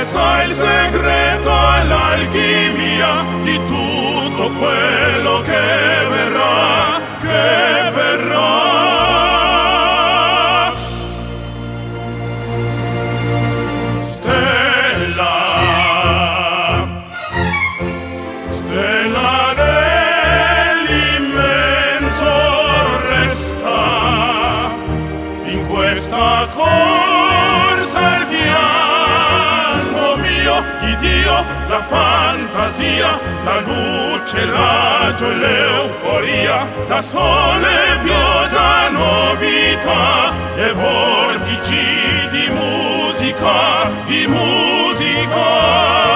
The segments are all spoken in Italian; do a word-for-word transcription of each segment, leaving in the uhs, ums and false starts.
sa il segreto e l'alchimia di tutto quello che verrà, che verrà. Stella, stella nell'immenso resta, in questa corsa il fianco mio, il Dio, la fantasia, la luce, il raggio e l'euforia, da sole, pioggia, novità e vortici di musica, di musica.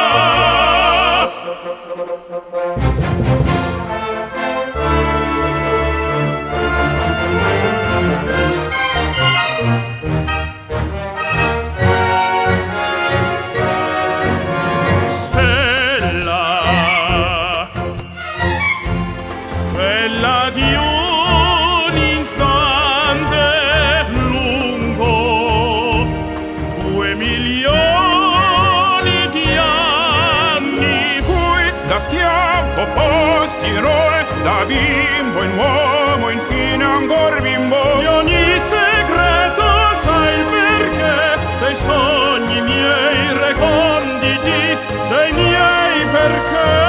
Stella di un istante lungo, due milioni di anni, cui da schiavo fosti eroe, da bimbo in uomo, infine ancor bimbo. Di ogni segreto sai il perché, dei sogni miei reconditi, dei miei perché.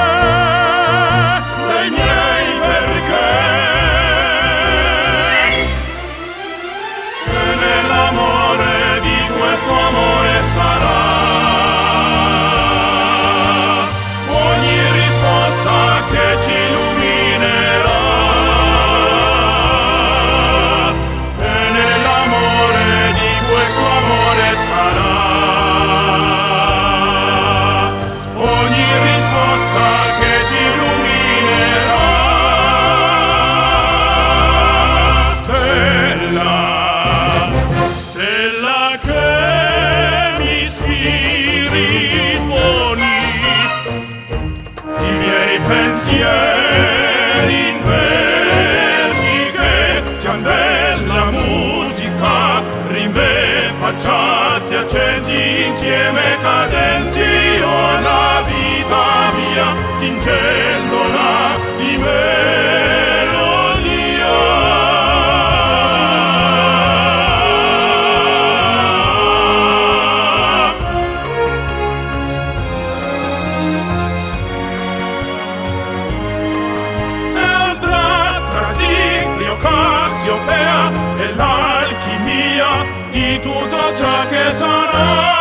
Pensieri in versi che ciambella musica, rimbe, facciati, accenti insieme cadenziona vita mia, tingendola di melodia. Cassiopea e l'alchimia di tutto ciò che sarà.